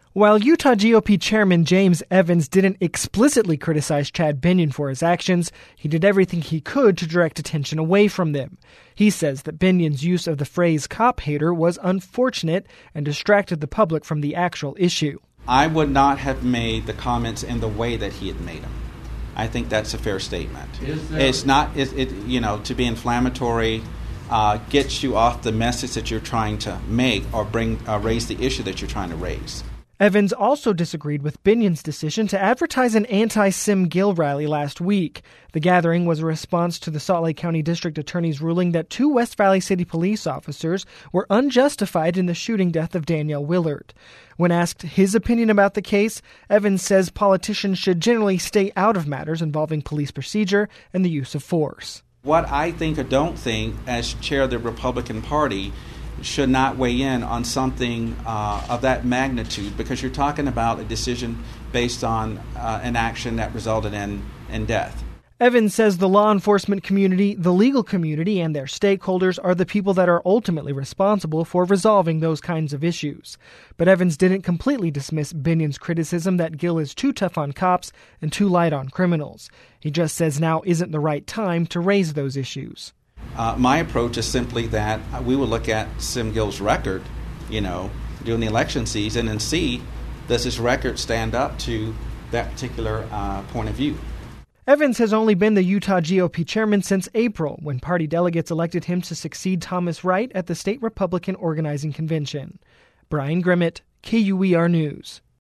While Utah GOP Chairman James Evans didn't explicitly criticize Chad Binion for his actions, he did everything he could to direct attention away from them. He says that Binion's use of the phrase cop hater was unfortunate and distracted the public from the actual issue. I would not have made the comments in the way that he had made them. I think that's a fair statement. It's not, to be inflammatory gets you off the message that you're trying to make or raise the issue that you're trying to raise. Evans also disagreed with Binion's decision to advertise an anti-Sim Gill rally last week. The gathering was a response to the Salt Lake County District Attorney's ruling that 2 West Valley City police officers were unjustified in the shooting death of Danielle Willard. When asked his opinion about the case, Evans says politicians should generally stay out of matters involving police procedure and the use of force. What I think or don't think, as chair of the Republican Party, should not weigh in on something of that magnitude, because you're talking about a decision based on an action that resulted in death. Evans says the law enforcement community, the legal community, and their stakeholders are the people that are ultimately responsible for resolving those kinds of issues. But Evans didn't completely dismiss Binion's criticism that Gill is too tough on cops and too light on criminals. He just says now isn't the right time to raise those issues. My approach is simply that we will look at Sim Gill's record, during the election season and see, does his record stand up to that particular point of view. Evans has only been the Utah GOP chairman since April, when party delegates elected him to succeed Thomas Wright at the state Republican organizing convention. Brian Grimmett, KUER News.